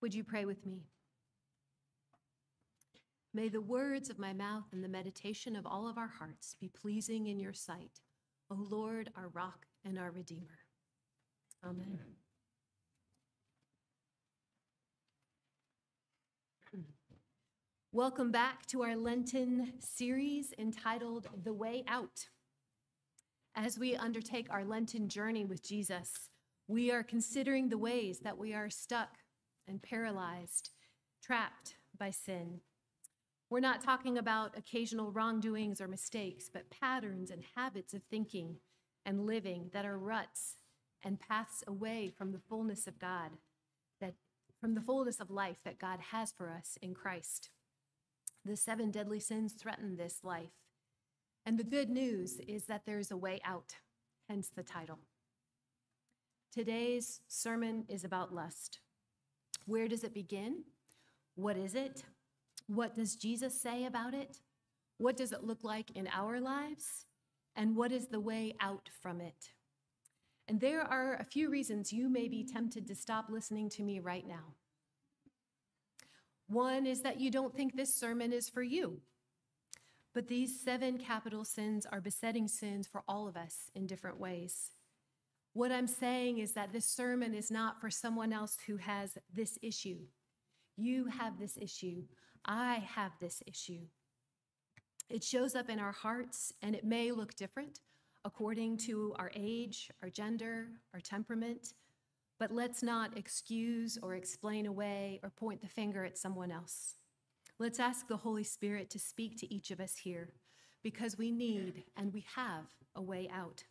Would you pray with me? May the words of my mouth and the meditation of all of our hearts be pleasing in your sight, O Lord, our rock and our Redeemer. Amen. Welcome back to our Lenten series entitled The Way Out. As we undertake our Lenten journey with Jesus, we are considering the ways that we are stuck and paralyzed, trapped by sin. We're not talking about occasional wrongdoings or mistakes, but patterns and habits of thinking and living that are ruts and paths away from the fullness of God, from the fullness of life that God has for us in Christ. The 7 deadly sins threaten this life. And the good news is that there's a way out, hence the title. Today's sermon is about lust. Where does it begin? What is it? What does Jesus say about it? What does it look like in our lives? And what is the way out from it? And there are a few reasons you may be tempted to stop listening to me right now. One is that you don't think this sermon is for you. But these 7 capital sins are besetting sins for all of us in different ways. What I'm saying is that this sermon is not for someone else who has this issue. You have this issue. I have this issue. It shows up in our hearts, and it may look different according to our age, our gender, our temperament. But let's not excuse or explain away or point the finger at someone else. Let's ask the Holy Spirit to speak to each of us here, because we need and we have a way out.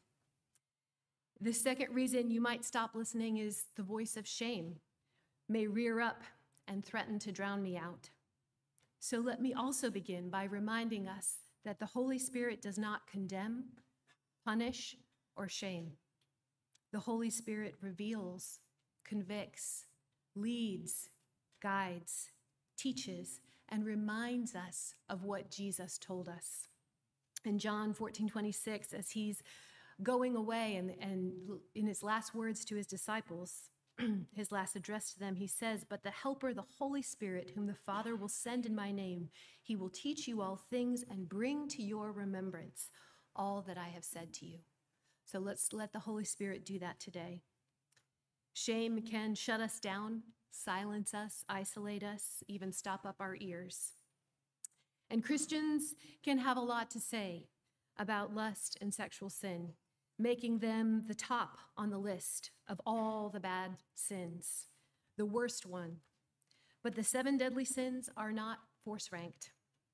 The second reason you might stop listening is the voice of shame may rear up and threaten to drown me out. So let me also begin by reminding us that the Holy Spirit does not condemn, punish, or shame. The Holy Spirit reveals, convicts, leads, guides, teaches, and reminds us of what Jesus told us. In John 14:26, as he's going away and in his last words to his disciples, his last address to them, he says, "But the Helper, the Holy Spirit, whom the Father will send in my name, he will teach you all things and bring to your remembrance all that I have said to you." So let's let the Holy Spirit do that today. Shame can shut us down, silence us, isolate us, even stop up our ears. And Christians can have a lot to say about lust and sexual sin, making them the top on the list of all the bad sins, the worst one. But the 7 deadly sins are not force-ranked.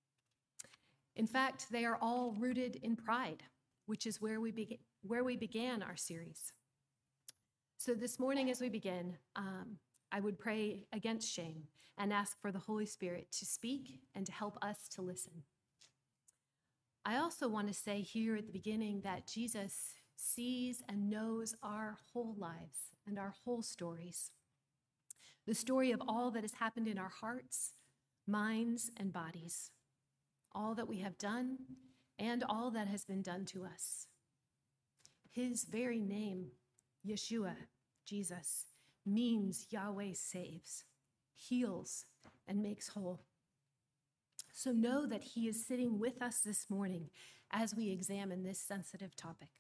In fact, they are all rooted in pride, which is where we began our series. So this morning as we begin, I would pray against shame and ask for the Holy Spirit to speak and to help us to listen. I also want to say here at the beginning that Jesus sees and knows our whole lives and our whole stories. The story of all that has happened in our hearts, minds, and bodies. All that we have done and all that has been done to us. His very name, Yeshua, Jesus, means Yahweh saves, heals, and makes whole. So know that he is sitting with us this morning as we examine this sensitive topic.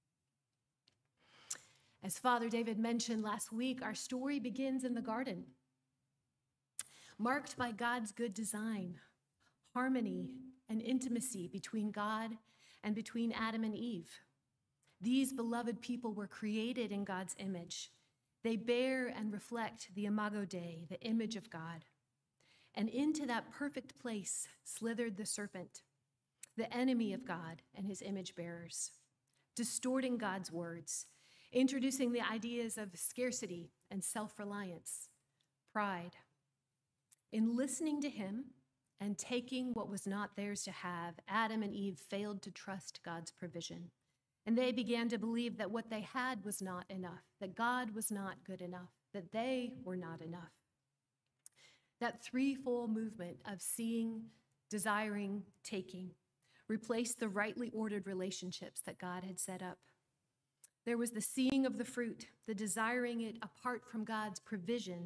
As Father David mentioned last week, our story begins in the garden, marked by God's good design, harmony, and intimacy between God and between Adam and Eve. These beloved people were created in God's image. They bear and reflect the Imago Dei, the image of God. And into that perfect place slithered the serpent, the enemy of God and his image bearers, distorting God's words, introducing the ideas of scarcity and self-reliance, pride. In listening to him and taking what was not theirs to have, Adam and Eve failed to trust God's provision. And they began to believe that what they had was not enough, that God was not good enough, that they were not enough. That threefold movement of seeing, desiring, taking replaced the rightly ordered relationships that God had set up. There was the seeing of the fruit, the desiring it apart from God's provision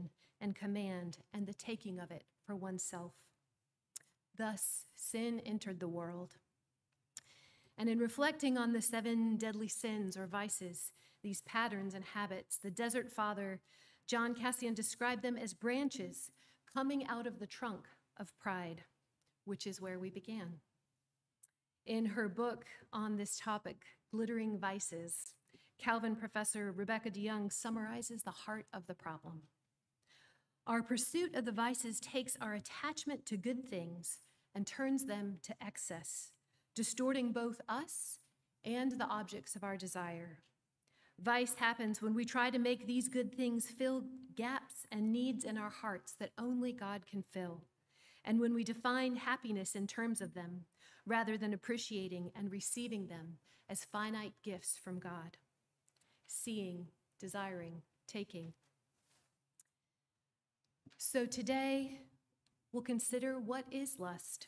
and command and the taking of it for oneself. Thus, sin entered the world. And in reflecting on the 7 deadly sins or vices, these patterns and habits, the Desert Father, John Cassian, described them as branches coming out of the trunk of pride, which is where we began. In her book on this topic, Glittering Vices, Calvin professor Rebecca DeYoung summarizes the heart of the problem. Our pursuit of the vices takes our attachment to good things and turns them to excess, distorting both us and the objects of our desire. Vice happens when we try to make these good things fill gaps and needs in our hearts that only God can fill, and when we define happiness in terms of them, rather than appreciating and receiving them as finite gifts from God. Seeing, desiring, taking. So today, we'll consider what is lust.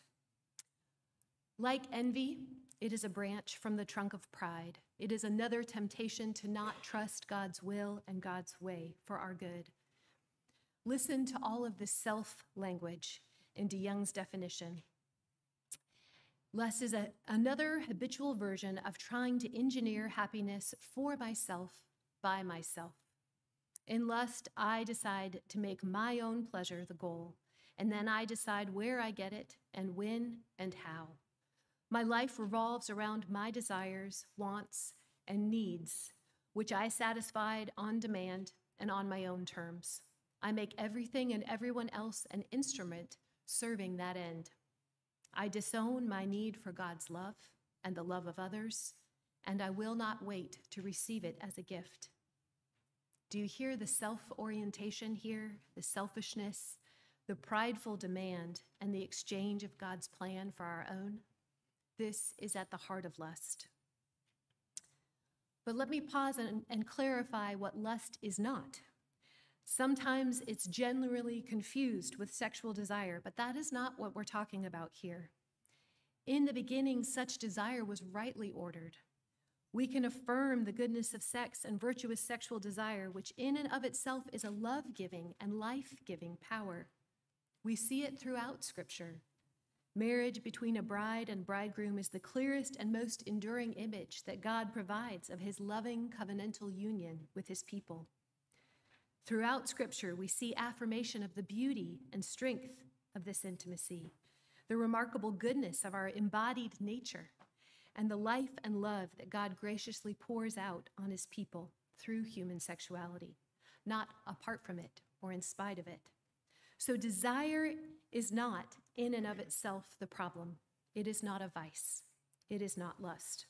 Like envy, it is a branch from the trunk of pride. It is another temptation to not trust God's will and God's way for our good. Listen to all of the self language in DeYoung's definition. Lust is another habitual version of trying to engineer happiness for myself, by myself. In lust, I decide to make my own pleasure the goal, and then I decide where I get it and when and how. My life revolves around my desires, wants, and needs, which I satisfied on demand and on my own terms. I make everything and everyone else an instrument serving that end. I disown my need for God's love and the love of others, and I will not wait to receive it as a gift. Do you hear the self-orientation here, the selfishness, the prideful demand, and the exchange of God's plan for our own? This is at the heart of lust. But let me pause and clarify what lust is not. Sometimes it's generally confused with sexual desire, but that is not what we're talking about here. In the beginning, such desire was rightly ordered. We can affirm the goodness of sex and virtuous sexual desire, which in and of itself is a love-giving and life-giving power. We see it throughout Scripture. Marriage between a bride and bridegroom is the clearest and most enduring image that God provides of his loving covenantal union with his people. Throughout Scripture, we see affirmation of the beauty and strength of this intimacy, the remarkable goodness of our embodied nature, and the life and love that God graciously pours out on his people through human sexuality, not apart from it or in spite of it. So desire is not in and of itself the problem. It is not a vice. It is not lust.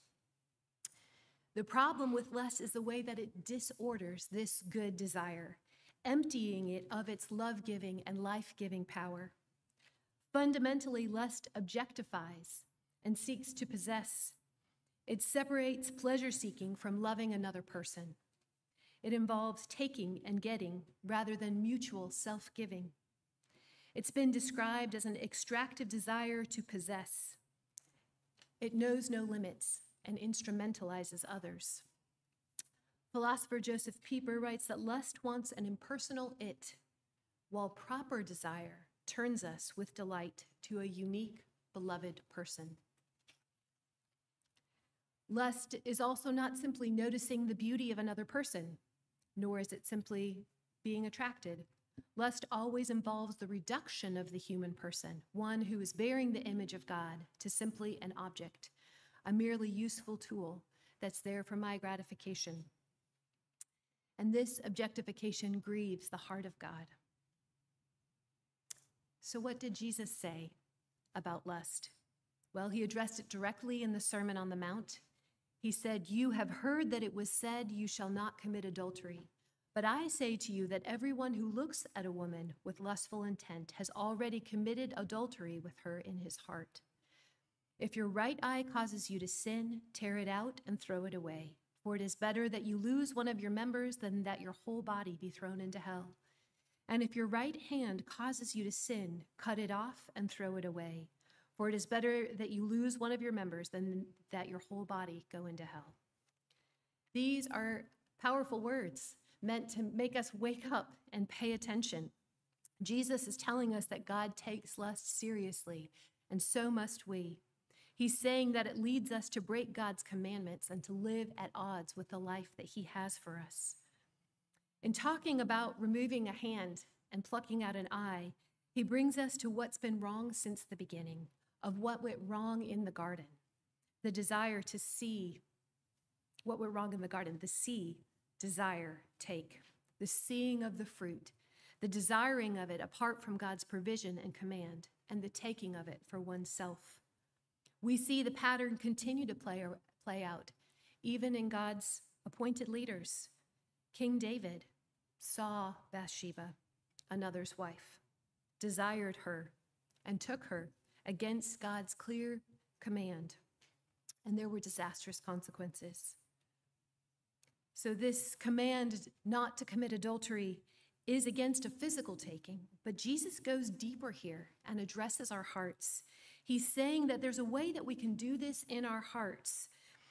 The problem with lust is the way that it disorders this good desire, emptying it of its love-giving and life-giving power. Fundamentally, lust objectifies and seeks to possess. It separates pleasure-seeking from loving another person. It involves taking and getting rather than mutual self-giving. It's been described as an extractive desire to possess. It knows no limits and instrumentalizes others. Philosopher Joseph Pieper writes that lust wants an impersonal it, while proper desire turns us with delight to a unique, beloved person. Lust is also not simply noticing the beauty of another person, nor is it simply being attracted. Lust always involves the reduction of the human person, one who is bearing the image of God, to simply an object, a merely useful tool that's there for my gratification. And this objectification grieves the heart of God. So what did Jesus say about lust? Well, he addressed it directly in the Sermon on the Mount. He said, "You have heard that it was said, 'You shall not commit adultery.' But I say to you that everyone who looks at a woman with lustful intent has already committed adultery with her in his heart. If your right eye causes you to sin, tear it out and throw it away. For it is better that you lose one of your members than that your whole body be thrown into hell. And if your right hand causes you to sin, cut it off and throw it away. For it is better that you lose one of your members than that your whole body go into hell." These are powerful words meant to make us wake up and pay attention. Jesus is telling us that God takes lust seriously, and so must we. He's saying that it leads us to break God's commandments and to live at odds with the life that he has for us. In talking about removing a hand and plucking out an eye, he brings us to what's been wrong since the beginning, of what went wrong in the garden. The desire to see what went wrong in the garden, the see, desire, take, the seeing of the fruit, the desiring of it apart from God's provision and command, and the taking of it for oneself. We see the pattern continue to play out, even in God's appointed leaders. King David saw Bathsheba, another's wife, desired her, and took her against God's clear command, and there were disastrous consequences. So this command not to commit adultery is against a physical taking, but Jesus goes deeper here and addresses our hearts. He's saying that there's a way that we can do this in our hearts,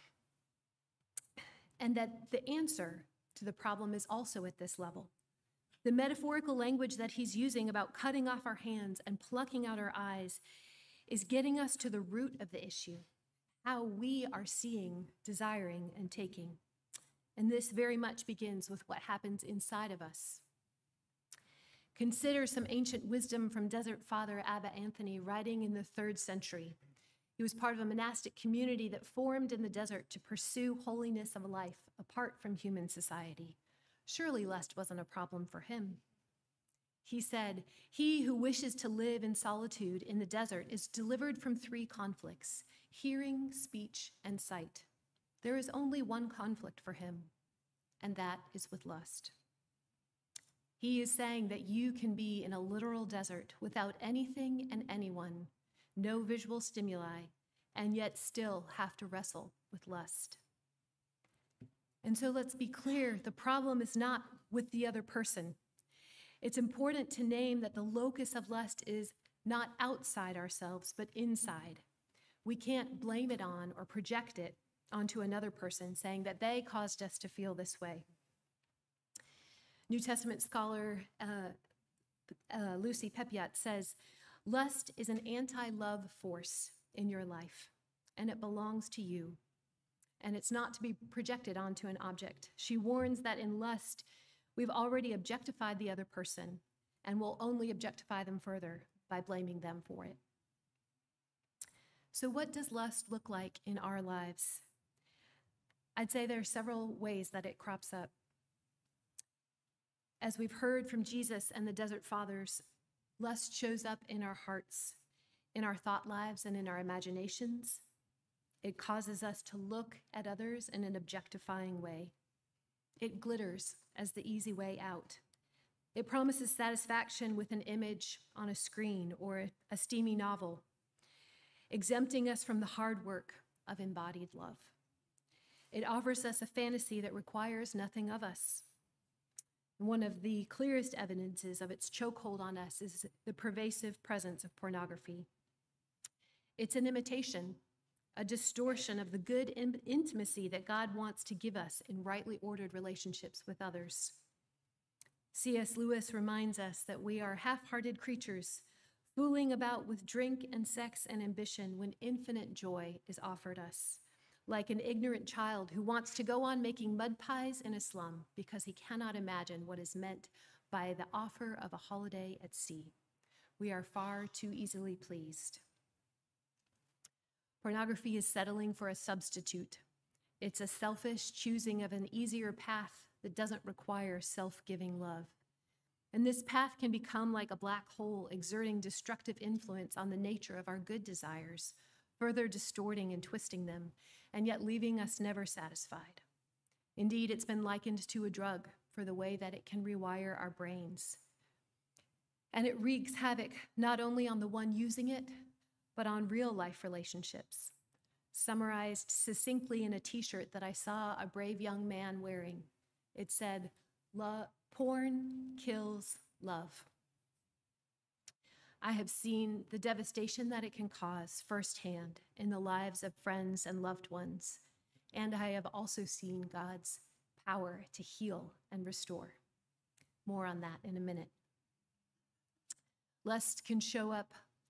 and that the answer to the problem is also at this level. The metaphorical language that he's using about cutting off our hands and plucking out our eyes is getting us to the root of the issue, how we are seeing, desiring, and taking. And this very much begins with what happens inside of us. Consider some ancient wisdom from Desert Father Abba Anthony, writing in the 3rd century. He was part of a monastic community that formed in the desert to pursue holiness of life apart from human society. Surely lust wasn't a problem for him. He said, "He who wishes to live in solitude in the desert is delivered from 3 conflicts, hearing, speech, and sight. There is only one conflict for him, and that is with lust." He is saying that you can be in a literal desert without anything and anyone, no visual stimuli, and yet still have to wrestle with lust. And so let's be clear, the problem is not with the other person. It's important to name that the locus of lust is not outside ourselves, but inside. We can't blame it on or project it onto another person, saying that they caused us to feel this way. New Testament scholar Lucy Pepiot says, "Lust is an anti-love force in your life, and it belongs to you, and it's not to be projected onto an object." She warns that in lust, we've already objectified the other person and will only objectify them further by blaming them for it. So what does lust look like in our lives? I'd say there are several ways that it crops up. As we've heard from Jesus and the Desert Fathers, lust shows up in our hearts, in our thought lives, and in our imaginations. It causes us to look at others in an objectifying way. It glitters as the easy way out. It promises satisfaction with an image on a screen or a steamy novel, exempting us from the hard work of embodied love. It offers us a fantasy that requires nothing of us. One of the clearest evidences of its chokehold on us is the pervasive presence of pornography. It's an imitation, a distortion of the good intimacy that God wants to give us in rightly ordered relationships with others. C.S. Lewis reminds us that we are half-hearted creatures, fooling about with drink and sex and ambition when infinite joy is offered us, like an ignorant child who wants to go on making mud pies in a slum because he cannot imagine what is meant by the offer of a holiday at sea. We are far too easily pleased. Pornography is settling for a substitute. It's a selfish choosing of an easier path that doesn't require self-giving love. And this path can become like a black hole, exerting destructive influence on the nature of our good desires, further distorting and twisting them, and yet leaving us never satisfied. Indeed, it's been likened to a drug for the way that it can rewire our brains. And it wreaks havoc not only on the one using it, but on real-life relationships. Summarized succinctly in a t-shirt that I saw a brave young man wearing, it said, "Porn kills love." I have seen the devastation that it can cause firsthand in the lives of friends and loved ones, and I have also seen God's power to heal and restore. More on that in a minute. Lust can show up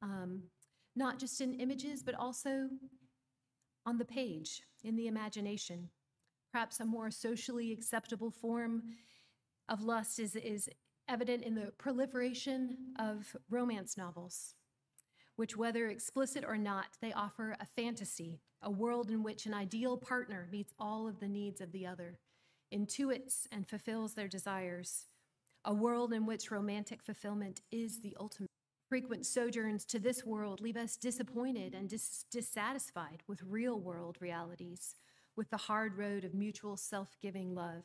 not just in images, but also on the page, in the imagination. Perhaps a more socially acceptable form of lust is evident in the proliferation of romance novels, which, whether explicit or not, they offer a fantasy, a world in which an ideal partner meets all of the needs of the other, intuits and fulfills their desires, a world in which romantic fulfillment is the ultimate. Frequent sojourns to this world leave us disappointed and dissatisfied with real-world realities, with the hard road of mutual self-giving love,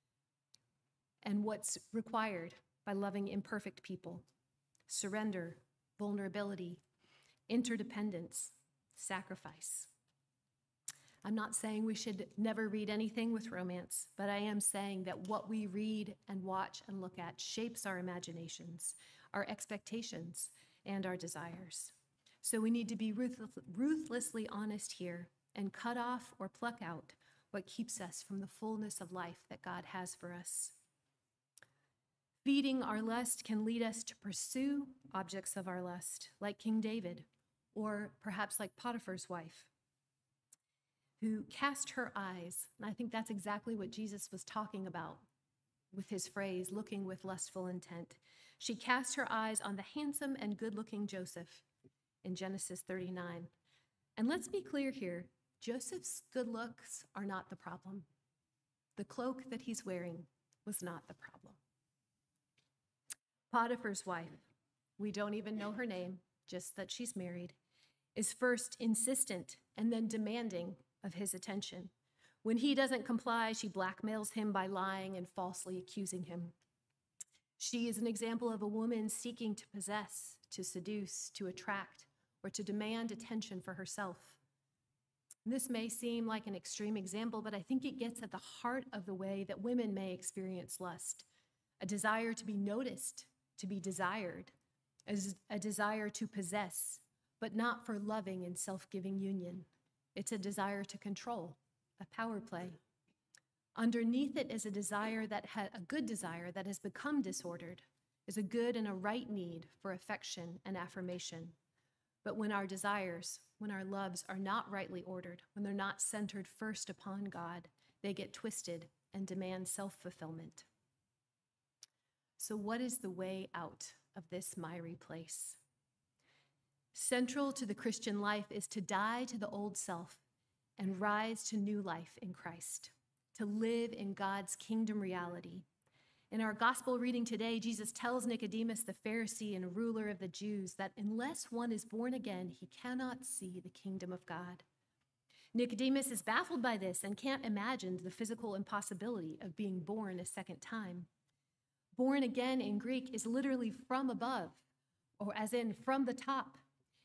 and what's required by loving imperfect people: surrender, vulnerability, interdependence, sacrifice. I'm not saying we should never read anything with romance, but I am saying that what we read and watch and look at shapes our imaginations, our expectations, and our desires. So we need to be ruthlessly honest here and cut off or pluck out what keeps us from the fullness of life that God has for us. Feeding our lust can lead us to pursue objects of our lust, like King David, or perhaps like Potiphar's wife, who cast her eyes, and I think that's exactly what Jesus was talking about with his phrase, looking with lustful intent. She cast her eyes on the handsome and good-looking Joseph in Genesis 39. And let's be clear here, Joseph's good looks are not the problem. The cloak that he's wearing was not the problem. Potiphar's wife, we don't even know her name, just that she's married, is first insistent and then demanding of his attention. When he doesn't comply, she blackmails him by lying and falsely accusing him. She is an example of a woman seeking to possess, to seduce, to attract, or to demand attention for herself. This may seem like an extreme example, but I think it gets at the heart of the way that women may experience lust: a desire to be noticed, to be desired, a desire to possess, but not for loving and self-giving union. It's a desire to control, a power play. Underneath it is a desire a good desire that has become disordered, is a good and a right need for affection and affirmation. But when our desires, when our loves are not rightly ordered, when they're not centered first upon God, they get twisted and demand self-fulfillment. So what is the way out of this miry place? Central to the Christian life is to die to the old self and rise to new life in Christ, to live in God's kingdom reality. In our gospel reading today, Jesus tells Nicodemus, the Pharisee and ruler of the Jews, that unless one is born again, he cannot see the kingdom of God. Nicodemus is baffled by this and can't imagine the physical impossibility of being born a second time. Born again in Greek is literally from above, or as in from the top.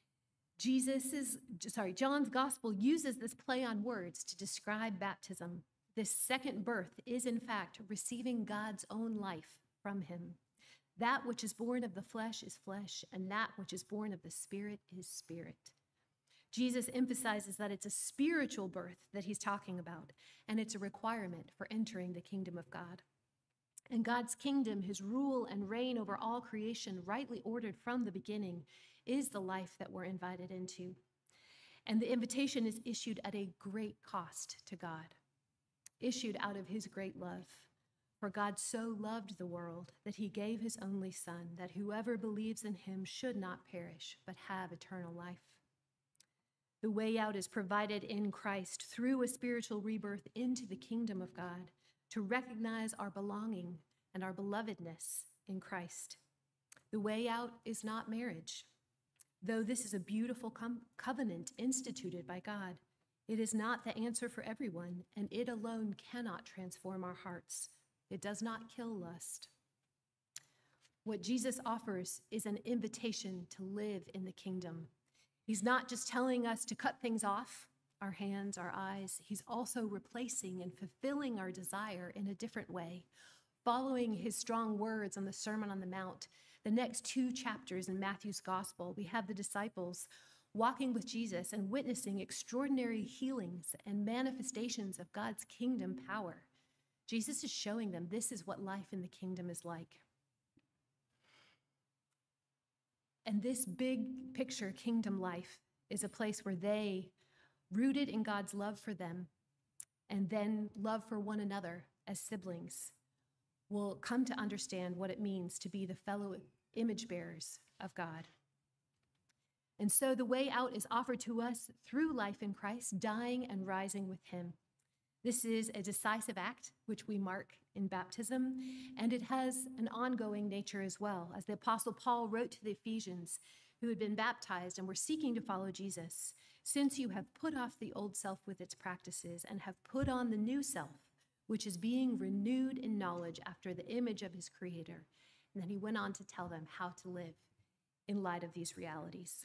John's gospel uses this play on words to describe baptism. This second birth is, in fact, receiving God's own life from him. That which is born of the flesh is flesh, and that which is born of the Spirit is spirit. Jesus emphasizes that it's a spiritual birth that he's talking about, and it's a requirement for entering the kingdom of God. And God's kingdom, his rule and reign over all creation, rightly ordered from the beginning, is the life that we're invited into. And the invitation is issued at a great cost to God, issued out of his great love. For God so loved the world that he gave his only Son, that whoever believes in him should not perish, but have eternal life. The way out is provided in Christ through a spiritual rebirth into the kingdom of God, to recognize our belonging and our belovedness in Christ. The way out is not marriage. Though this is a beautiful covenant instituted by God, it is not the answer for everyone, and it alone cannot transform our hearts. It does not kill lust. What Jesus offers is an invitation to live in the kingdom. He's not just telling us to cut things off, our hands, our eyes. He's also replacing and fulfilling our desire in a different way. Following his strong words on the Sermon on the Mount, the next 2 chapters in Matthew's gospel, we have the disciples walking with Jesus and witnessing extraordinary healings and manifestations of God's kingdom power. Jesus is showing them this is what life in the kingdom is like. And this big picture kingdom life is a place where they, rooted in God's love for them, and then love for one another as siblings, will come to understand what it means to be the fellow image bearers of God. And so the way out is offered to us through life in Christ, dying and rising with him. This is a decisive act, which we mark in baptism, and it has an ongoing nature as well. As the Apostle Paul wrote to the Ephesians, who had been baptized and were seeking to follow Jesus, since you have put off the old self with its practices and have put on the new self, which is being renewed in knowledge after the image of his creator. And then he went on to tell them how to live in light of these realities.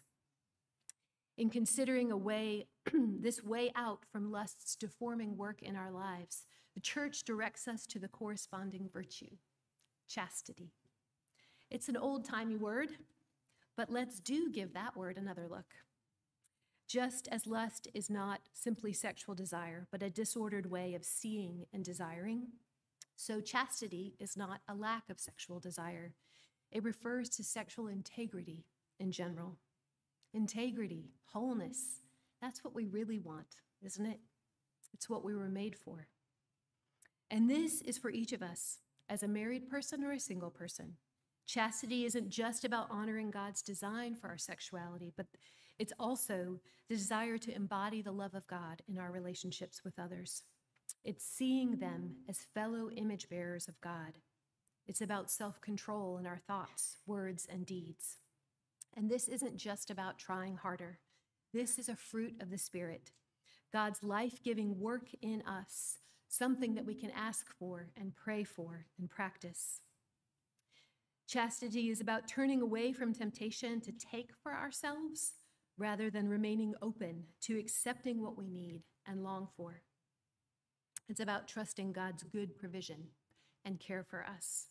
In considering this way out from lust's deforming work in our lives, the church directs us to the corresponding virtue, chastity. It's an old-timey word, but let's give that word another look. Just as lust is not simply sexual desire, but a disordered way of seeing and desiring, so chastity is not a lack of sexual desire. It refers to sexual integrity in general. Integrity, wholeness, that's what we really want, isn't it? It's what we were made for. And this is for each of us, as a married person or a single person. Chastity isn't just about honoring God's design for our sexuality, but it's also the desire to embody the love of God in our relationships with others. It's seeing them as fellow image bearers of God. It's about self-control in our thoughts, words, and deeds. And this isn't just about trying harder. This is a fruit of the Spirit, God's life-giving work in us, something that we can ask for and pray for and practice. Chastity is about turning away from temptation to take for ourselves rather than remaining open to accepting what we need and long for. It's about trusting God's good provision and care for us.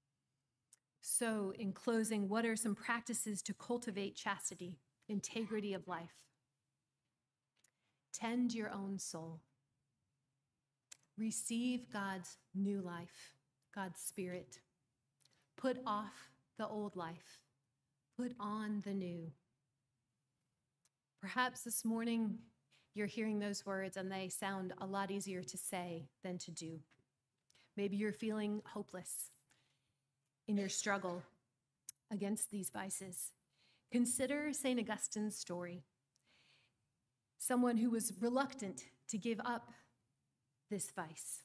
So, in closing, what are some practices to cultivate chastity, integrity of life? Tend your own soul. Receive God's new life, God's Spirit. Put off the old life. Put on the new. Perhaps this morning you're hearing those words and they sound a lot easier to say than to do. Maybe you're feeling hopeless in your struggle against these vices. Consider St. Augustine's story. Someone who was reluctant to give up this vice.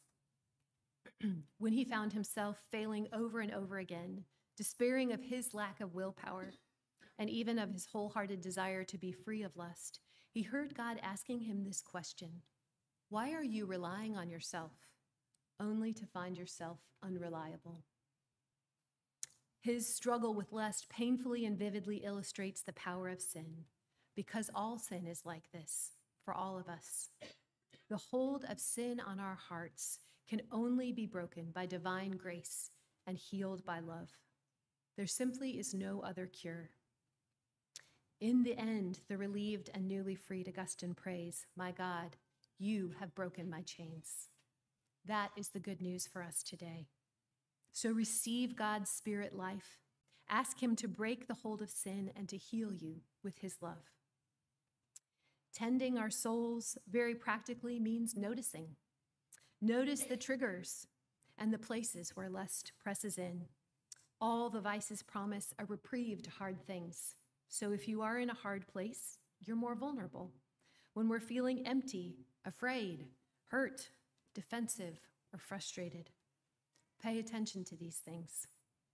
When he found himself failing over and over again, despairing of his lack of willpower, and even of his wholehearted desire to be free of lust, he heard God asking him this question: why are you relying on yourself, only to find yourself unreliable? His struggle with lust painfully and vividly illustrates the power of sin, because all sin is like this for all of us. The hold of sin on our hearts can only be broken by divine grace and healed by love. There simply is no other cure. In the end, the relieved and newly freed Augustine prays, "My God, you have broken my chains." That is the good news for us today. So receive God's Spirit life. Ask him to break the hold of sin and to heal you with his love. Tending our souls very practically means noticing. Notice the triggers and the places where lust presses in. All the vices promise a reprieve to hard things. So if you are in a hard place, you're more vulnerable. When we're feeling empty, afraid, hurt, defensive, or frustrated, pay attention to these things.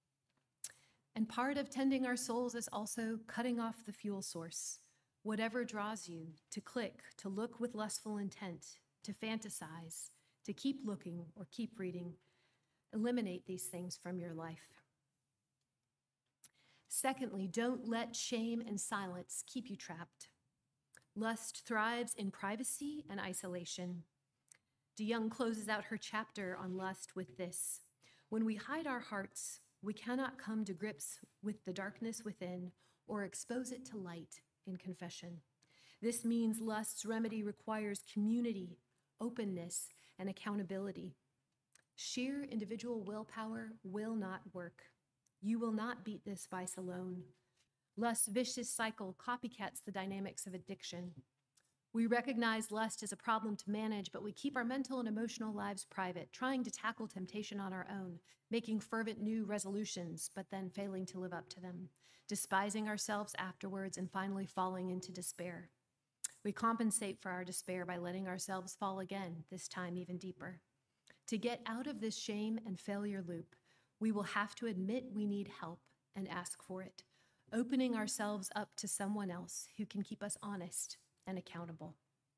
And part of tending our souls is also cutting off the fuel source. Whatever draws you to click, to look with lustful intent, to fantasize, to keep looking or keep reading, eliminate these things from your life. Secondly, don't let shame and silence keep you trapped. Lust thrives in privacy and isolation. DeYoung closes out her chapter on lust with this: when we hide our hearts, we cannot come to grips with the darkness within or expose it to light in confession. This means lust's remedy requires community, openness, and accountability. Sheer individual willpower will not work. You will not beat this vice alone. Lust's vicious cycle copycats the dynamics of addiction. We recognize lust as a problem to manage, but we keep our mental and emotional lives private, trying to tackle temptation on our own, making fervent new resolutions, but then failing to live up to them, despising ourselves afterwards, and finally falling into despair. We compensate for our despair by letting ourselves fall again, this time even deeper. To get out of this shame and failure loop, we will have to admit we need help and ask for it, opening ourselves up to someone else who can keep us honest and accountable.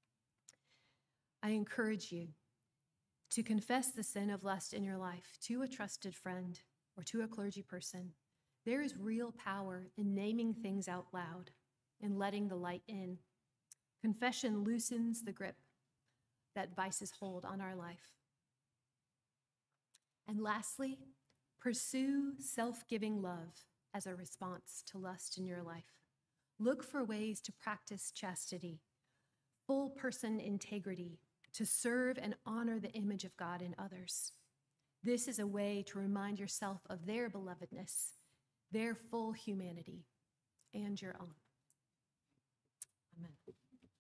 I encourage you to confess the sin of lust in your life to a trusted friend or to a clergy person. There is real power in naming things out loud and letting the light in. Confession loosens the grip that vices hold on our life. And lastly, pursue self-giving love as a response to lust in your life. Look for ways to practice chastity, full person integrity, to serve and honor the image of God in others. This is a way to remind yourself of their belovedness, their full humanity, and your own. Amen.